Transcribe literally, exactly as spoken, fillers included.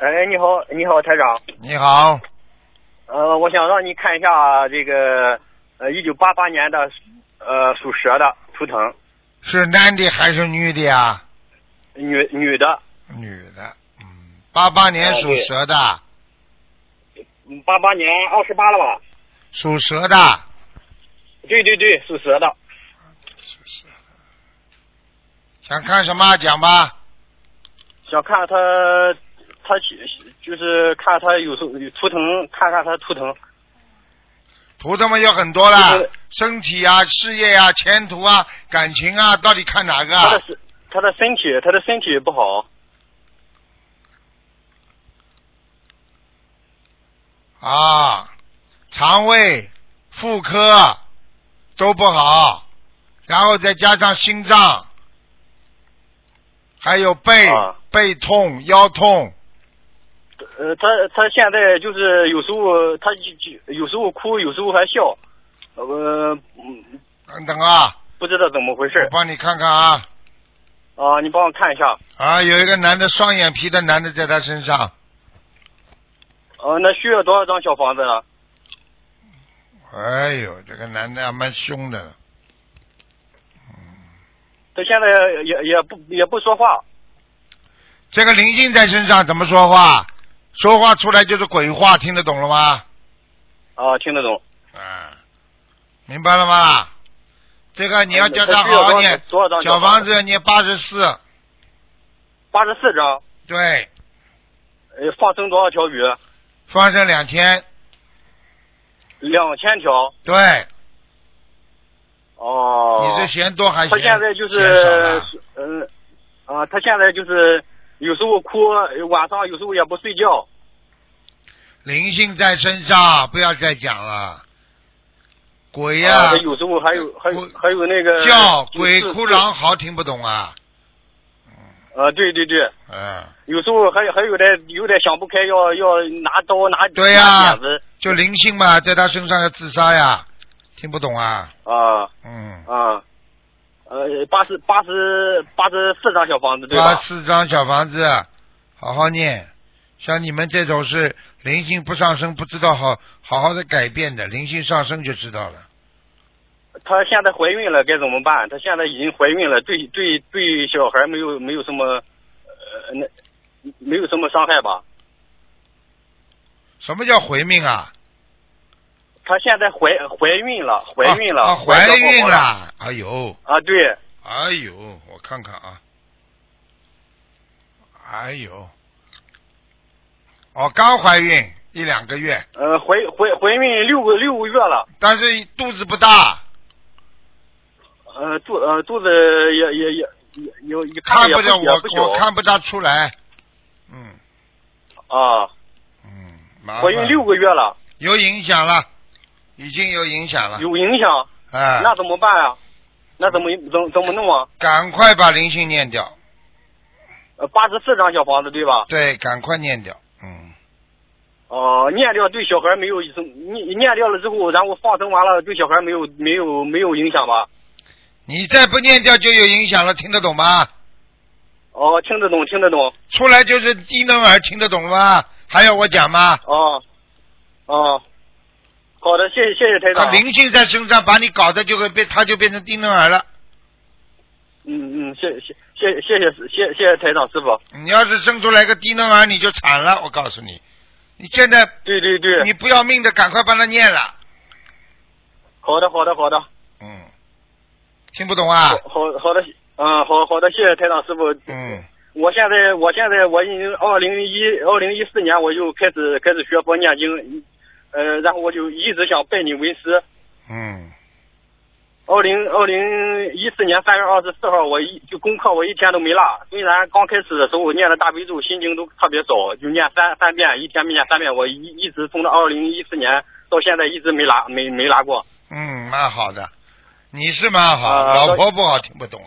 哎，你好，你好，台长。 你好。 呃，我想让你看一下这个呃，一九八八年的呃属蛇的图腾。 是男的还是女的呀？ 女女的。 女的，嗯，八八年属蛇的。 八八年二十八了吧？ 属蛇的。 对对对，属蛇的。 属蛇的。想看什么讲吧？ 想看他，他就是看他有时候图腾，看看他图腾。 图腾嘛有很多啦，就是、身体啊、事业啊、前途啊、感情啊，到底看哪个？ 他的他的身体，他的身体不好。 啊，肠胃、妇科都不好，然后再加上心脏，还有背、啊、背痛、腰痛。 呃，他他现在就是有时候他有时候哭，有时候还笑，呃， 等等啊， 不知道怎么回事。 我帮你看看啊。 啊，你帮我看一下。 啊，有一个男的双眼皮的男的在他身上。 呃，那需要多少张小房子呢？ 哎呦，这个男的还蛮凶的。 嗯。他现在也也不也不说话。 这个灵性在身上怎么说话？说话出来就是鬼话，听得懂了吗？ 啊，听得懂。 啊，明白了吗？这个你要叫他好好念， 多少张小房子要念八十四。 八十四张。 对。 呃，放生多少条鱼？ 放生两千。 两千条。 对。 哦。 你是嫌多还是嫌他现在就是嗯啊，他现在就是有时候哭，晚上有时候也不睡觉。 灵性在身上，不要再讲了。鬼呀、啊！ 啊、有时候还有还有还有那个叫鬼哭狼嚎，听不懂啊。 啊，对对对。 嗯。 有时候还还有点有点想不开，要要拿刀拿对呀、 啊， 就灵性嘛，在他身上要自杀呀，听不懂啊。 啊。 嗯。 啊。呃，八十八十八十四张小房子对吧？ 八十四张小房子，好好念。像你们这种是灵性不上升，不知道好好好的改变的，灵性上升就知道了。 她现在怀孕了，该怎么办？她现在已经怀孕了，对对对，小孩没有没有什么呃那没有什么伤害吧？ 什么叫怀孕啊？ 她现在怀怀孕了，怀孕了， 啊，怀孕了，哎呦！ 啊，对。 哎呦，我看看啊，哎呦。哦，刚怀孕一两个月。 呃，怀怀怀孕六个六个月了。 但是肚子不大。 呃，肚呃肚子也也也也有也看不着我我看不大出来。嗯。 啊。 嗯。 怀孕六个月了。 有影响了，已经有影响了。 有影响。 哎。 那怎么办啊？那怎么怎怎么弄啊？ 赶快把灵性念掉。 呃，八十四张小房子对吧？ 对，赶快念掉。嗯。 哦、呃，念掉对小孩没有念念掉了之后，然后放生完了对小孩没有没有没有影响吧？ 你再不念掉就有影响了，听得懂吗？ 哦，听得懂，听得懂。 出来就是低能儿，听得懂了吗？还要我讲吗？ 哦，哦，好的，谢谢谢谢台长。 他灵性在身上，把你搞的就会变，他就变成低能儿了。 嗯嗯，谢谢谢谢谢谢谢谢台长师傅。 你要是生出来个低能儿，你就惨了，我告诉你。你现在对对对， 你不要命的，赶快帮他念了。 好的好的好的。 嗯。听不懂啊？ 好好好的，嗯，好好的，谢谢台长师傅。 嗯。 我现在我现在我已经二零一二零一四年我就开始开始学佛念经，呃，然后我就一直想拜你为师。 嗯。 二零二零一四年三月二十四号，我一就功课我一天都没落。虽然刚开始的时候我念的大悲咒、心经都特别少，就念三三遍，一天没念三遍。我一一直从到二零一四年到现在一直没拉没没拉过。 嗯，蛮好的。你是蛮好，呃、老婆不好听不懂